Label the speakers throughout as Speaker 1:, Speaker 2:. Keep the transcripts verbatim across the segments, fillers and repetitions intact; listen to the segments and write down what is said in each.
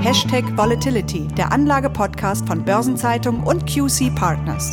Speaker 1: Hashtag Volatility, der Anlage-Podcast von Börsenzeitung und Q C Partners.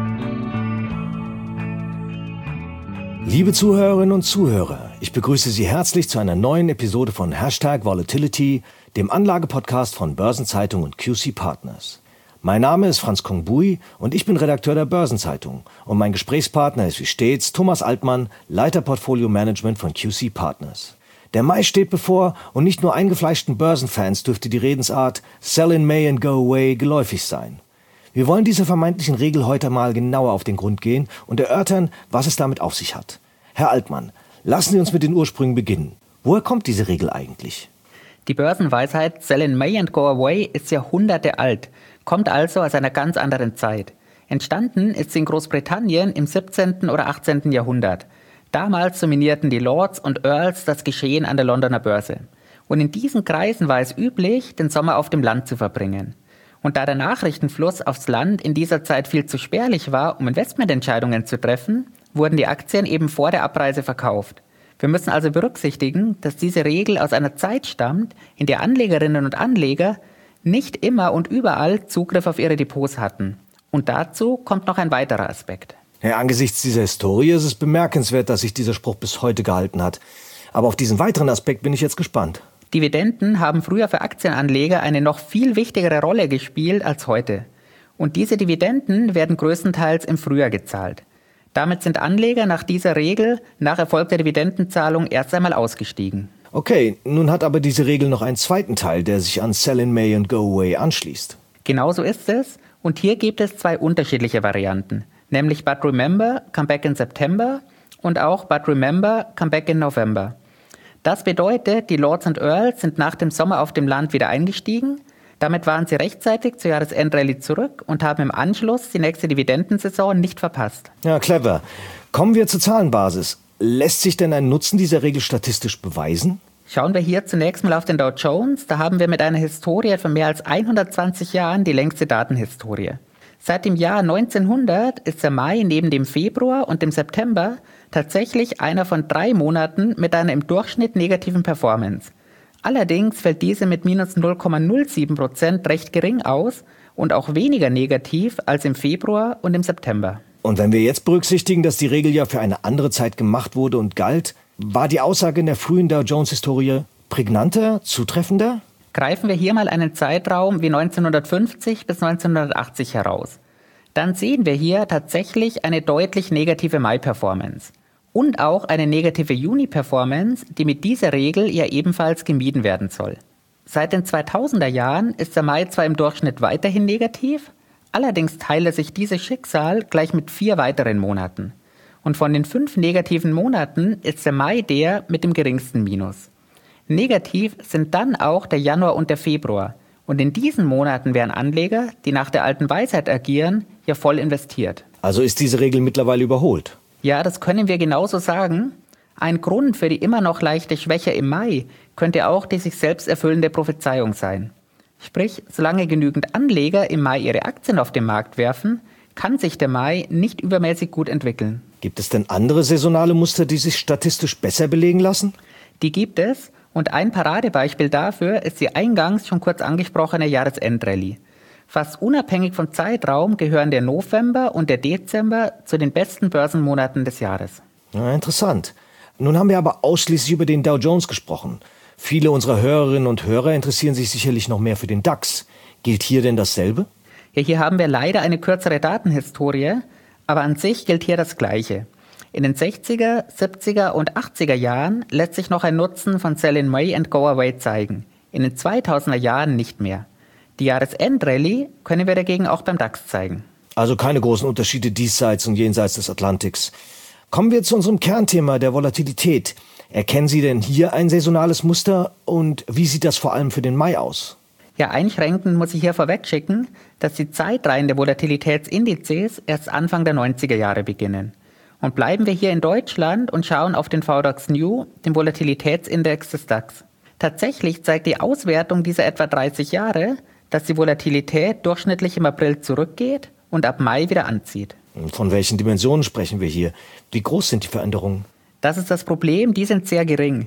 Speaker 2: Liebe Zuhörerinnen und Zuhörer, ich begrüße Sie herzlich zu einer neuen Episode von Hashtag Volatility, dem Anlage-Podcast von Börsenzeitung und Q C Partners. Mein Name ist Franz Kongbui und ich bin Redakteur der Börsenzeitung. Und mein Gesprächspartner ist wie stets Thomas Altmann, Leiter Portfolio Management von Q C Partners. Der Mai steht bevor und nicht nur eingefleischten Börsenfans dürfte die Redensart Sell in May and go away geläufig sein. Wir wollen dieser vermeintlichen Regel heute mal genauer auf den Grund gehen und erörtern, was es damit auf sich hat. Herr Altmann, lassen Sie uns mit den Ursprüngen beginnen. Woher kommt diese Regel eigentlich?
Speaker 3: Die Börsenweisheit Sell in May and go away ist Jahrhunderte alt, kommt also aus einer ganz anderen Zeit. Entstanden ist sie in Großbritannien im siebzehnten oder achtzehnten Jahrhundert. Damals dominierten die Lords und Earls das Geschehen an der Londoner Börse. Und in diesen Kreisen war es üblich, den Sommer auf dem Land zu verbringen. Und da der Nachrichtenfluss aufs Land in dieser Zeit viel zu spärlich war, um Investmententscheidungen zu treffen, wurden die Aktien eben vor der Abreise verkauft. Wir müssen also berücksichtigen, dass diese Regel aus einer Zeit stammt, in der Anlegerinnen und Anleger nicht immer und überall Zugriff auf ihre Depots hatten. Und dazu kommt noch ein weiterer Aspekt.
Speaker 2: Ja, angesichts dieser Historie ist es bemerkenswert, dass sich dieser Spruch bis heute gehalten hat. Aber auf diesen weiteren Aspekt bin ich jetzt gespannt.
Speaker 3: Dividenden haben früher für Aktienanleger eine noch viel wichtigere Rolle gespielt als heute. Und diese Dividenden werden größtenteils im Frühjahr gezahlt. Damit sind Anleger nach dieser Regel nach erfolgter Dividendenzahlung erst einmal ausgestiegen.
Speaker 2: Okay, nun hat aber diese Regel noch einen zweiten Teil, der sich an Sell in May and go away anschließt.
Speaker 3: Genau so ist es. Und hier gibt es zwei unterschiedliche Varianten. Nämlich But Remember, Come Back in September und auch But Remember, Come Back in November. Das bedeutet, die Lords und Earls sind nach dem Sommer auf dem Land wieder eingestiegen. Damit waren sie rechtzeitig zur Jahresendrallye zurück und haben im Anschluss die nächste Dividendensaison nicht verpasst.
Speaker 2: Ja, clever. Kommen wir zur Zahlenbasis. Lässt sich denn ein Nutzen dieser Regel statistisch beweisen?
Speaker 3: Schauen wir hier zunächst mal auf den Dow Jones. Da haben wir mit einer Historie von mehr als hundertzwanzig Jahren die längste Datenhistorie. Seit dem Jahr neunzehnhundert ist der Mai neben dem Februar und dem September tatsächlich einer von drei Monaten mit einer im Durchschnitt negativen Performance. Allerdings fällt diese mit minus null Komma null sieben Prozent recht gering aus und auch weniger negativ als im Februar und im September.
Speaker 2: Und wenn wir jetzt berücksichtigen, dass die Regel ja für eine andere Zeit gemacht wurde und galt, war die Aussage in der frühen Dow Jones-Historie prägnanter, zutreffender?
Speaker 3: Greifen wir hier mal einen Zeitraum wie neunzehnhundertfünfzig bis neunzehnhundertachtzig heraus. Dann sehen wir hier tatsächlich eine deutlich negative Mai-Performance. Und auch eine negative Juni-Performance, die mit dieser Regel ja ebenfalls gemieden werden soll. Seit den zweitausender Jahren ist der Mai zwar im Durchschnitt weiterhin negativ, allerdings teile sich dieses Schicksal gleich mit vier weiteren Monaten. Und von den fünf negativen Monaten ist der Mai der mit dem geringsten Minus. Negativ sind dann auch der Januar und der Februar. Und in diesen Monaten wären Anleger, die nach der alten Weisheit agieren, ja voll investiert.
Speaker 2: Also ist diese Regel mittlerweile überholt?
Speaker 3: Ja, das können wir genauso sagen. Ein Grund für die immer noch leichte Schwäche im Mai könnte auch die sich selbst erfüllende Prophezeiung sein. Sprich, solange genügend Anleger im Mai ihre Aktien auf den Markt werfen, kann sich der Mai nicht übermäßig gut entwickeln.
Speaker 2: Gibt es denn andere saisonale Muster, die sich statistisch besser belegen lassen?
Speaker 3: Die gibt es. Und ein Paradebeispiel dafür ist die eingangs schon kurz angesprochene Jahresendrallye. Fast unabhängig vom Zeitraum gehören der November und der Dezember zu den besten Börsenmonaten des Jahres.
Speaker 2: Ja, interessant. Nun haben wir aber ausschließlich über den Dow Jones gesprochen. Viele unserer Hörerinnen und Hörer interessieren sich sicherlich noch mehr für den DAX. Gilt hier denn dasselbe?
Speaker 3: Ja, hier haben wir leider eine kürzere Datenhistorie, aber an sich gilt hier das Gleiche. In den sechziger, siebziger und achtziger Jahren lässt sich noch ein Nutzen von Sell in May and go away zeigen. In den zweitausender Jahren nicht mehr. Die Jahresendrallye können wir dagegen auch beim DAX zeigen.
Speaker 2: Also keine großen Unterschiede diesseits und jenseits des Atlantiks. Kommen wir zu unserem Kernthema der Volatilität. Erkennen Sie denn hier ein saisonales Muster und wie sieht das vor allem für den Mai aus?
Speaker 3: Ja, einschränkend muss ich hier vorwegschicken, dass die Zeitreihen der Volatilitätsindizes erst Anfang der neunziger Jahre beginnen. Und bleiben wir hier in Deutschland und schauen auf den V DAX New, den Volatilitätsindex des DAX. Tatsächlich zeigt die Auswertung dieser etwa dreißig Jahre, dass die Volatilität durchschnittlich im April zurückgeht und ab Mai wieder anzieht.
Speaker 2: Von welchen Dimensionen sprechen wir hier? Wie groß sind die Veränderungen?
Speaker 3: Das ist das Problem, die sind sehr gering.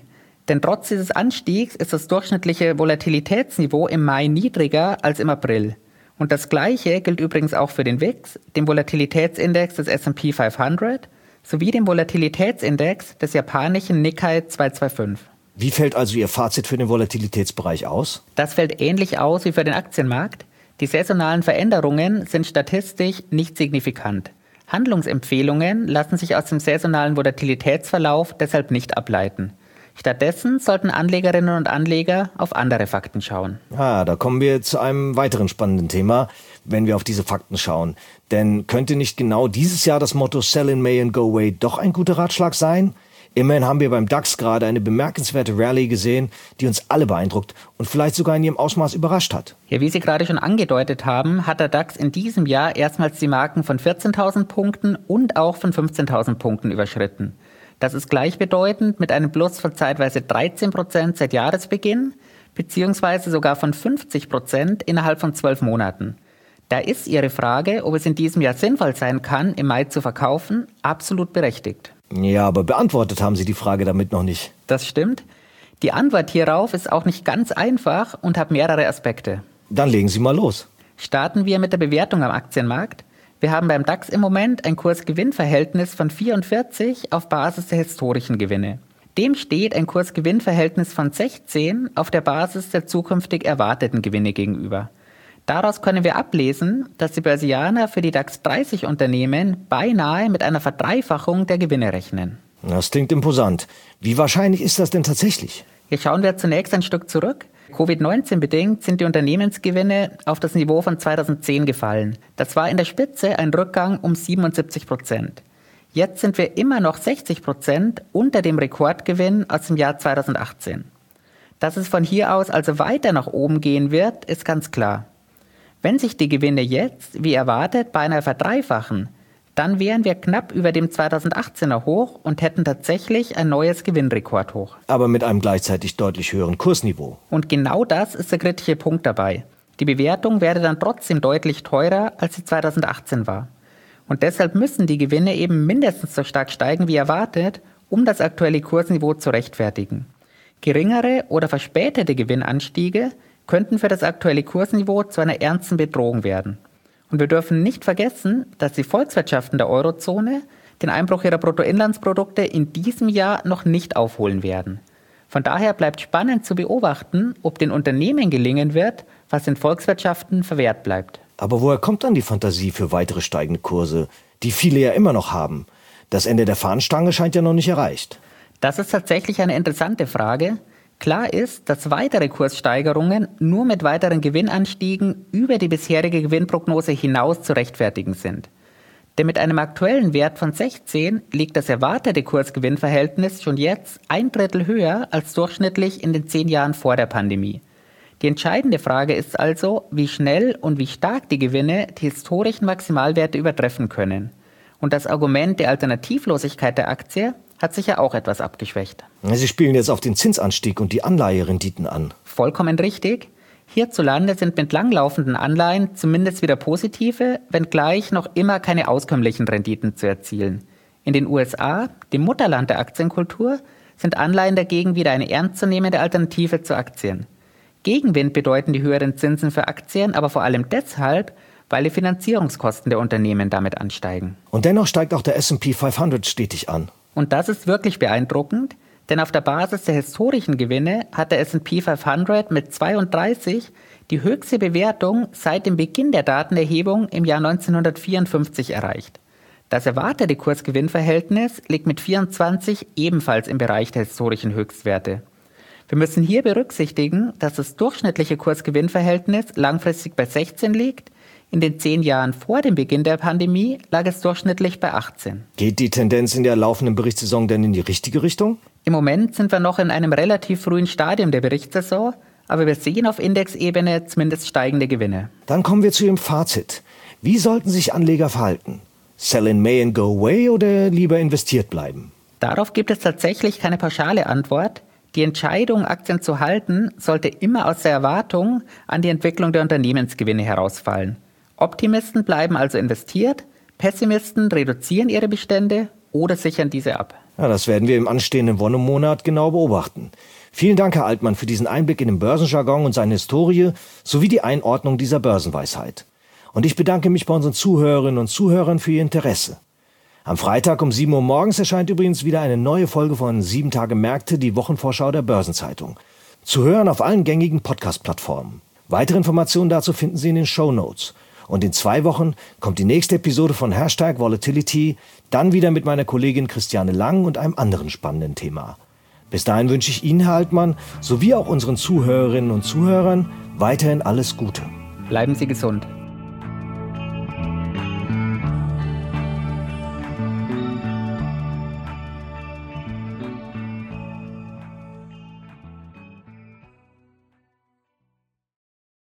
Speaker 3: Denn trotz dieses Anstiegs ist das durchschnittliche Volatilitätsniveau im Mai niedriger als im April. Und das Gleiche gilt übrigens auch für den W I X, dem Volatilitätsindex des S and P fünfhundert, sowie dem Volatilitätsindex des japanischen Nikkei zweihunderfünfundzwanzig.
Speaker 2: Wie fällt also Ihr Fazit für den Volatilitätsbereich aus?
Speaker 3: Das fällt ähnlich aus wie für den Aktienmarkt. Die saisonalen Veränderungen sind statistisch nicht signifikant. Handlungsempfehlungen lassen sich aus dem saisonalen Volatilitätsverlauf deshalb nicht ableiten. Stattdessen sollten Anlegerinnen und Anleger auf andere Fakten schauen.
Speaker 2: Ah, da kommen wir zu einem weiteren spannenden Thema, wenn wir auf diese Fakten schauen. Denn könnte nicht genau dieses Jahr das Motto Sell in May and go away doch ein guter Ratschlag sein? Immerhin haben wir beim DAX gerade eine bemerkenswerte Rallye gesehen, die uns alle beeindruckt und vielleicht sogar in ihrem Ausmaß überrascht hat.
Speaker 3: Ja, wie Sie gerade schon angedeutet haben, hat der DAX in diesem Jahr erstmals die Marken von vierzehntausend Punkten und auch von fünfzehntausend Punkten überschritten. Das ist gleichbedeutend mit einem Plus von zeitweise dreizehn Prozent seit Jahresbeginn, beziehungsweise sogar von fünfzig Prozent innerhalb von zwölf Monaten. Da ist Ihre Frage, ob es in diesem Jahr sinnvoll sein kann, im Mai zu verkaufen, absolut berechtigt.
Speaker 2: Ja, aber beantwortet haben Sie die Frage damit noch nicht.
Speaker 3: Das stimmt. Die Antwort hierauf ist auch nicht ganz einfach und hat mehrere Aspekte.
Speaker 2: Dann legen Sie mal los.
Speaker 3: Starten wir mit der Bewertung am Aktienmarkt. Wir haben beim DAX im Moment ein Kurs-Gewinn-Verhältnis von vierundvierzig auf Basis der historischen Gewinne. Dem steht ein Kurs-Gewinn-Verhältnis von sechzehn auf der Basis der zukünftig erwarteten Gewinne gegenüber. Daraus können wir ablesen, dass die Börsianer für die DAX dreißig Unternehmen beinahe mit einer Verdreifachung der Gewinne rechnen.
Speaker 2: Das klingt imposant. Wie wahrscheinlich ist das denn tatsächlich?
Speaker 3: Hier schauen wir zunächst ein Stück zurück. Covid neunzehn bedingt sind die Unternehmensgewinne auf das Niveau von zweitausendzehn gefallen. Das war in der Spitze ein Rückgang um siebenundsiebzig Prozent. Jetzt sind wir immer noch sechzig Prozent unter dem Rekordgewinn aus dem Jahr zweitausendachtzehn. Dass es von hier aus also weiter nach oben gehen wird, ist ganz klar. Wenn sich die Gewinne jetzt, wie erwartet, beinahe verdreifachen, dann wären wir knapp über dem zweitausendachtzehner Hoch und hätten tatsächlich ein neues Gewinnrekordhoch.
Speaker 2: Aber mit einem gleichzeitig deutlich höheren Kursniveau.
Speaker 3: Und genau das ist der kritische Punkt dabei. Die Bewertung wäre dann trotzdem deutlich teurer, als sie zweitausendachtzehn war. Und deshalb müssen die Gewinne eben mindestens so stark steigen wie erwartet, um das aktuelle Kursniveau zu rechtfertigen. Geringere oder verspätete Gewinnanstiege könnten für das aktuelle Kursniveau zu einer ernsten Bedrohung werden. Und wir dürfen nicht vergessen, dass die Volkswirtschaften der Eurozone den Einbruch ihrer Bruttoinlandsprodukte in diesem Jahr noch nicht aufholen werden. Von daher bleibt spannend zu beobachten, ob den Unternehmen gelingen wird, was den Volkswirtschaften verwehrt bleibt.
Speaker 2: Aber woher kommt dann die Fantasie für weitere steigende Kurse, die viele ja immer noch haben? Das Ende der Fahnenstange scheint ja noch nicht erreicht.
Speaker 3: Das ist tatsächlich eine interessante Frage. Klar ist, dass weitere Kurssteigerungen nur mit weiteren Gewinnanstiegen über die bisherige Gewinnprognose hinaus zu rechtfertigen sind. Denn mit einem aktuellen Wert von sechzehn liegt das erwartete Kursgewinnverhältnis schon jetzt ein Drittel höher als durchschnittlich in den zehn Jahren vor der Pandemie. Die entscheidende Frage ist also, wie schnell und wie stark die Gewinne die historischen Maximalwerte übertreffen können. Und das Argument der Alternativlosigkeit der Aktie hat sich ja auch etwas abgeschwächt.
Speaker 2: Sie spielen jetzt auf den Zinsanstieg und die Anleiherenditen an.
Speaker 3: Vollkommen richtig. Hierzulande sind mit langlaufenden Anleihen zumindest wieder positive, wenngleich noch immer keine auskömmlichen Renditen zu erzielen. In den U S A, dem Mutterland der Aktienkultur, sind Anleihen dagegen wieder eine ernstzunehmende Alternative zu Aktien. Gegenwind bedeuten die höheren Zinsen für Aktien aber vor allem deshalb, weil die Finanzierungskosten der Unternehmen damit ansteigen.
Speaker 2: Und dennoch steigt auch der S and P fünfhundert stetig an.
Speaker 3: Und das ist wirklich beeindruckend, denn auf der Basis der historischen Gewinne hat der S and P fünfhundert mit zweiunddreißig die höchste Bewertung seit dem Beginn der Datenerhebung im Jahr neunzehnhundertvierundfünfzig erreicht. Das erwartete Kursgewinnverhältnis liegt mit vierundzwanzig ebenfalls im Bereich der historischen Höchstwerte. Wir müssen hier berücksichtigen, dass das durchschnittliche Kursgewinnverhältnis langfristig bei sechzehn liegt. In den zehn Jahren vor dem Beginn der Pandemie lag es durchschnittlich bei achtzehn.
Speaker 2: Geht die Tendenz in der laufenden Berichtssaison denn in die richtige Richtung?
Speaker 3: Im Moment sind wir noch in einem relativ frühen Stadium der Berichtssaison, aber wir sehen auf Indexebene zumindest steigende Gewinne.
Speaker 2: Dann kommen wir zu Ihrem Fazit. Wie sollten sich Anleger verhalten? Sell in May and go away oder lieber investiert bleiben?
Speaker 3: Darauf gibt es tatsächlich keine pauschale Antwort. Die Entscheidung, Aktien zu halten, sollte immer aus der Erwartung an die Entwicklung der Unternehmensgewinne herausfallen. Optimisten bleiben also investiert, Pessimisten reduzieren ihre Bestände oder sichern diese ab.
Speaker 2: Ja, das werden wir im anstehenden Wonnemonat genau beobachten. Vielen Dank, Herr Altmann, für diesen Einblick in den Börsenjargon und seine Historie sowie die Einordnung dieser Börsenweisheit. Und ich bedanke mich bei unseren Zuhörerinnen und Zuhörern für Ihr Interesse. Am Freitag um sieben Uhr morgens erscheint übrigens wieder eine neue Folge von sieben Tage Märkte, die Wochenvorschau der Börsenzeitung. Zu hören auf allen gängigen Podcast-Plattformen. Weitere Informationen dazu finden Sie in den Shownotes. Und in zwei Wochen kommt die nächste Episode von Hashtag Volatility, dann wieder mit meiner Kollegin Christiane Lang und einem anderen spannenden Thema. Bis dahin wünsche ich Ihnen, Herr Altmann, sowie auch unseren Zuhörerinnen und Zuhörern weiterhin alles Gute.
Speaker 3: Bleiben Sie gesund.